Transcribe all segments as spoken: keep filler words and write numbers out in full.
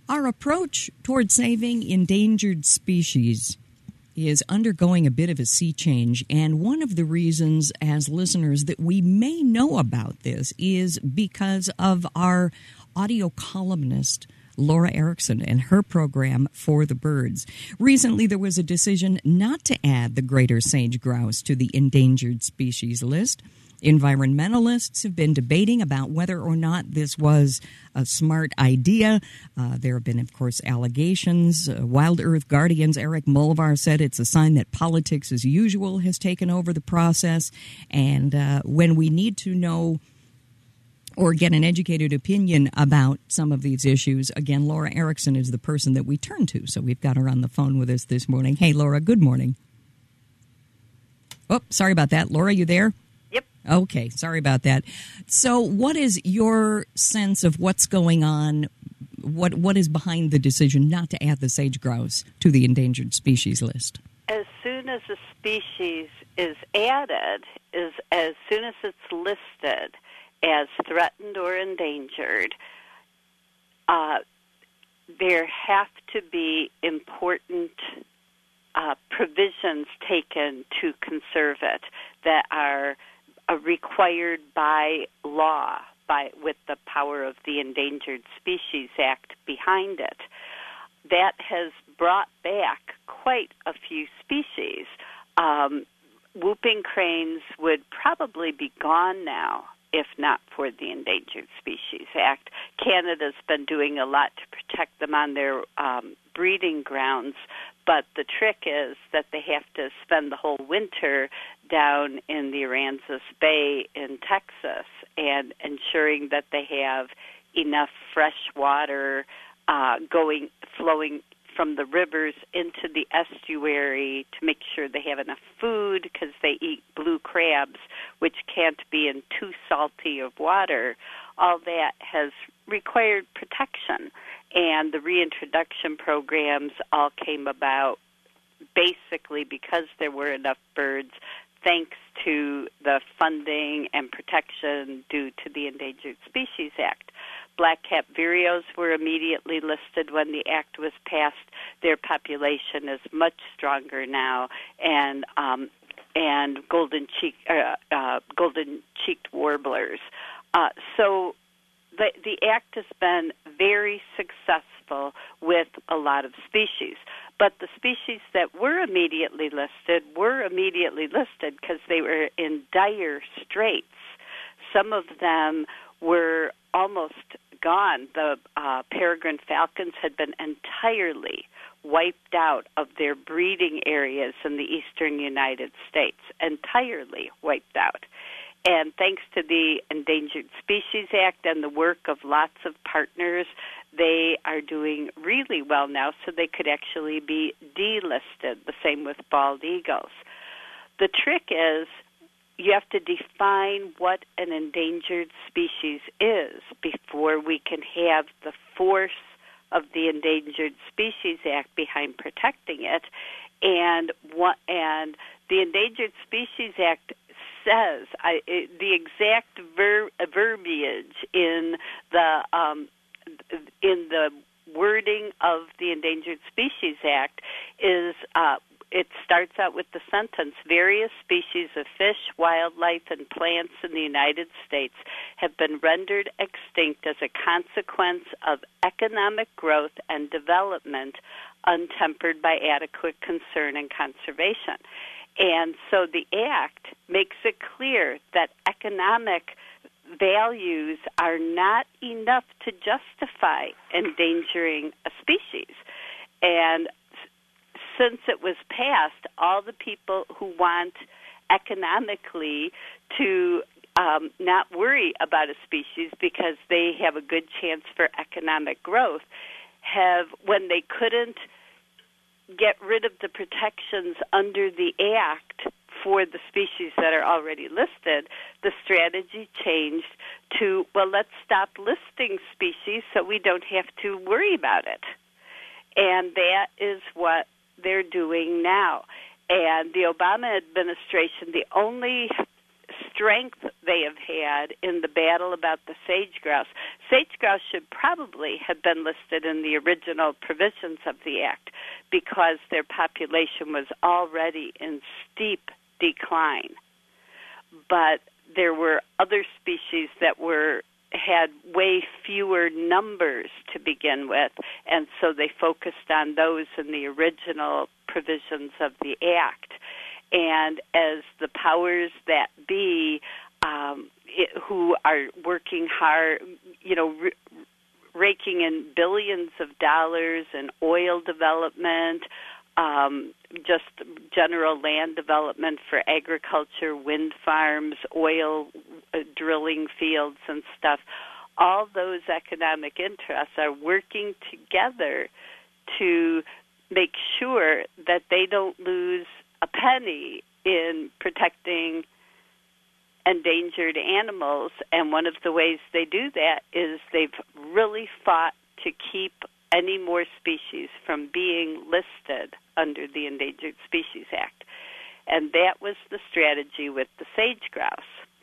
Our approach toward saving endangered species is undergoing a bit of a sea change, and one of the reasons as listeners that we may know about this is because of our audio columnist, Laura Erickson, and her program For the Birds. Recently, there was a decision not to add the greater sage grouse to the endangered species list. Environmentalists have been debating about whether or not this was a smart idea. Uh, there have been, of course, allegations. Uh, Wild Earth Guardian's Eric Mulvar said it's a sign that politics as usual has taken over the process. And uh, when we need to know or get an educated opinion about some of these issues, again, Laura Erickson is the person that we turn to. So we've got her on the phone with us this morning. Hey, Laura, good morning. Oh, sorry about that. Laura, you there? Okay, sorry about that. So what is your sense of what's going on? What What is behind the decision not to add the sage grouse to the endangered species list? As soon as a species is added, is as soon as it's listed as threatened or endangered, uh, there have to be important uh, provisions taken to conserve it that are Uh, required by law, by with the power of the Endangered Species Act behind it. That has brought back quite a few species. Um, whooping cranes would probably be gone now if not for the Endangered Species Act. Canada's been doing a lot to protect them on their um, breeding grounds, but the trick is that they have to spend the whole winter down in the Aransas Bay in Texas and ensuring that they have enough fresh water uh, going, flowing from the rivers into the estuary to make sure they have enough food because they eat blue crabs, which can't be in too salty of water. All that has required protection, and the reintroduction programs all came about basically because there were enough birds thanks to the funding and protection due to the Endangered Species Act. Black-cap vireos were immediately listed when the act was passed. Their population is much stronger now, and um, and golden cheek uh, uh, golden cheeked warblers. Uh, so the the act has been very successful with a lot of species. But the species that were immediately listed were immediately listed because they were in dire straits. Some of them were almost gone. The uh, peregrine falcons had been entirely wiped out of their breeding areas in the eastern United States, entirely wiped out. And thanks to the Endangered Species Act and the work of lots of partners, they are doing really well now, so they could actually be delisted, the same with bald eagles. The trick is you have to define what an endangered species is before we can have the force of the Endangered Species Act behind protecting it. And what, and the Endangered Species Act says, I, it, the exact ver, verbiage in the um, in the wording of the Endangered Species Act is uh, it starts out with the sentence, various species of fish, wildlife, and plants in the United States have been rendered extinct as a consequence of economic growth and development untempered by adequate concern and conservation. And so the Act makes it clear that economic values are not enough to justify endangering a species. And since it was passed, all the people who want economically to um, not worry about a species because they have a good chance for economic growth have, when they couldn't get rid of the protections under the Act for the species that are already listed, the strategy changed to, well, let's stop listing species so we don't have to worry about it. And that is what they're doing now. And the Obama administration, the only strength they have had in the battle about the sage grouse. Sage grouse should probably have been listed in the original provisions of the Act because their population was already in steep decline. But there were other species that were had way fewer numbers to begin with, and so they focused on those in the original provisions of the Act. And as the powers that be, um, it, who are working hard, you know, r- raking in billions of dollars in oil development, um, just general land development for agriculture, wind farms, oil uh, drilling fields and stuff, all those economic interests are working together to make sure that they don't lose a penny in protecting endangered animals, and one of the ways they do that is they've really fought to keep any more species from being listed under the Endangered Species Act. And that was the strategy with the sage grouse.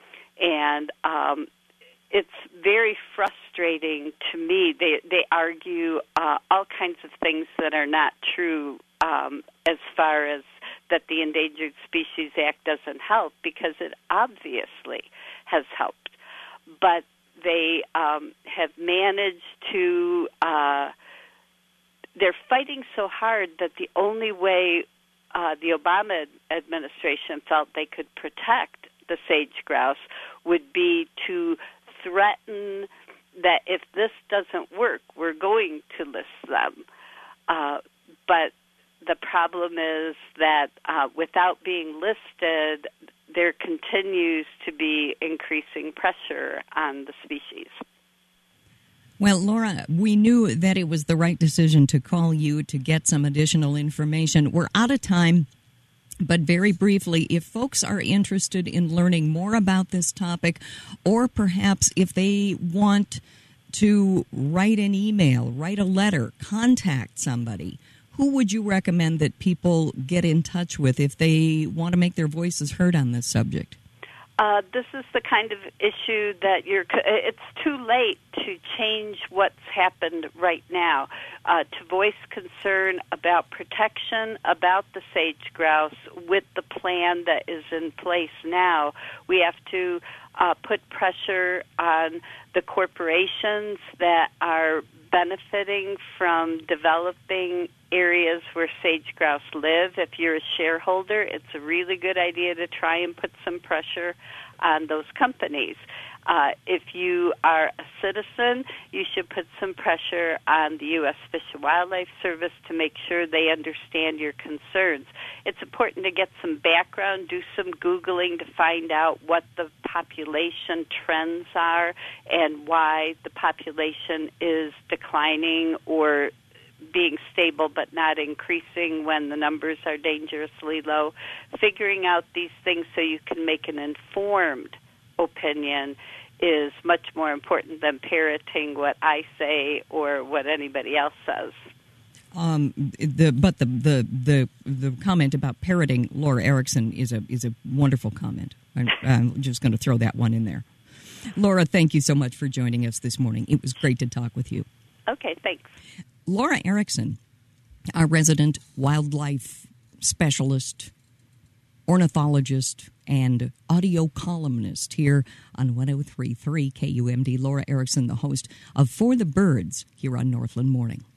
And um, it's very frustrating to me. They, they argue uh, all kinds of things that are not true um, as far as that the Endangered Species Act doesn't help, because it obviously has helped. But they um, have managed to, uh, they're fighting so hard that the only way uh, the Obama administration felt they could protect the sage grouse would be to threaten that if this doesn't work, we're going to list them. Uh, but the problem is that uh, without being listed, there continues to be increasing pressure on the species. Well, Laura, we knew that it was the right decision to call you to get some additional information. We're out of time, but very briefly, if folks are interested in learning more about this topic, or perhaps if they want to write an email, write a letter, contact somebody, who would you recommend that people get in touch with if they want to make their voices heard on this subject? Uh, this is the kind of issue that you're, it's too late to change what's happened right now. Uh, to voice concern about protection, about the sage grouse with the plan that is in place now, we have to uh, put pressure on the corporations that are benefiting from developing areas where sage grouse live. If you're a shareholder, it's a really good idea to try and put some pressure on those companies. Uh, if you are a citizen, you should put some pressure on the U S Fish and Wildlife Service to make sure they understand your concerns. It's important to get some background, do some Googling to find out what the population trends are and why the population is declining or being stable but not increasing when the numbers are dangerously low. Figuring out these things so you can make an informed opinion is much more important than parroting what I say or what anybody else says. Um, the but the, the the the comment about parroting Laura Erickson is a is a wonderful comment. I'm, I'm just going to throw that one in there. Laura, thank you so much for joining us this morning. It was great to talk with you. Okay, thanks. Laura Erickson, our resident wildlife specialist, ornithologist, and audio columnist here on one oh three point three K U M D. Laura Erickson, the host of For the Birds here on Northland Morning.